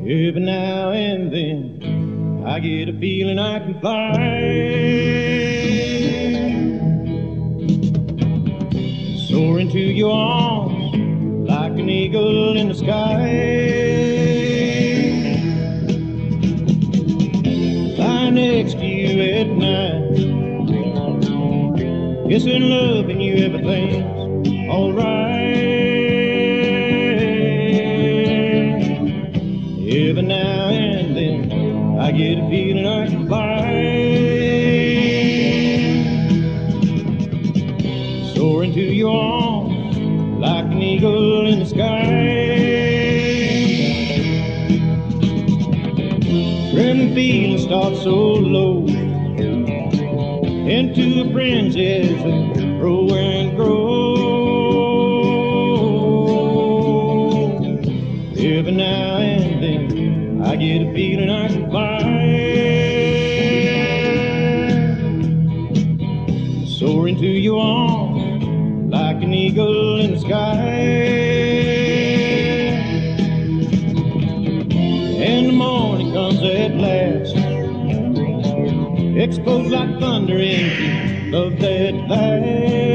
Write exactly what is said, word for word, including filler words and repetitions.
Every now and then I get a feeling I can fly. Soar into your arms like an eagle in the sky. Lie next to you at night, kissing, loving you, everything's alright. Every now and then I get a feeling I can fly. Soar into your arms like an eagle in the sky. When the feeling starts so low, into a frenzy as they grow and grow. Every now and then I get a feeling I can fly. Soar into your arms like an eagle in the sky. And the morning comes at last, explodes like thunder into love that lasts.